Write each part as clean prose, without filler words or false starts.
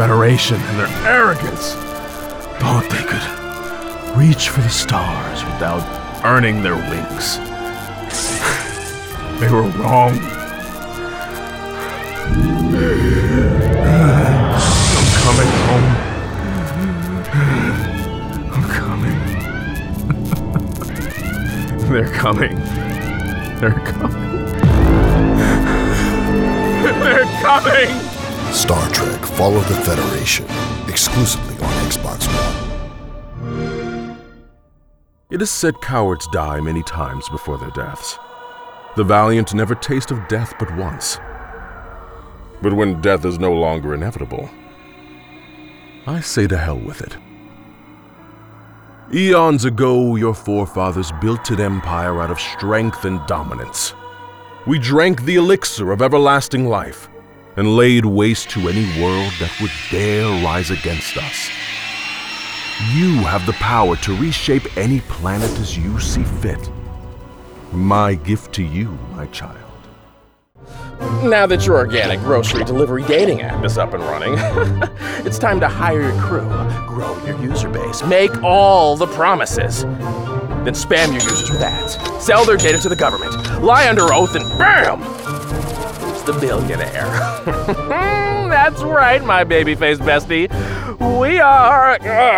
Federation and their arrogance thought they could reach for the stars without earning their wings. They were wrong. I'm coming home. I'm coming. They're coming. They're coming. They're coming! Star Trek Fall of the Federation, exclusively on Xbox One. It is said cowards die many times before their deaths. The valiant never taste of death but once. But when death is no longer inevitable, I say to hell with it. Eons ago, your forefathers built an empire out of strength and dominance. We drank the elixir of everlasting life and laid waste to any world that would dare rise against us. You have the power to reshape any planet as you see fit. My gift to you, my child. Now that your organic grocery delivery dating app is up and running, it's time to hire your crew, grow your user base, make all the promises. Then spam your users with ads, sell their data to the government, lie under oath, and BAM! It's the billionaire. That's right, my babyface bestie. We are,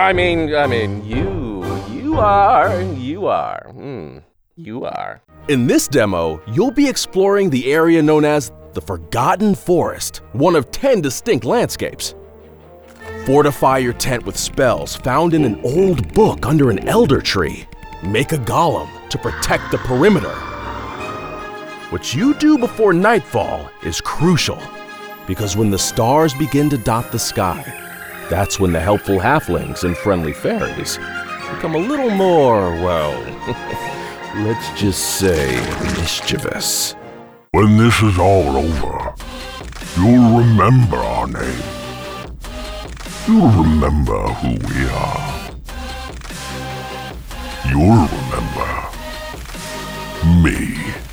you are. In this demo, you'll be exploring the area known as the Forgotten Forest, one of 10 distinct landscapes. Fortify your tent with spells found in an old book under an elder tree. Make a golem to protect the perimeter. What you do before nightfall is crucial, because when the stars begin to dot the sky, that's when the helpful halflings and friendly fairies become a little more, well, let's just say mischievous. When this is all over, you'll remember our name. You'll remember who we are. You'll remember me.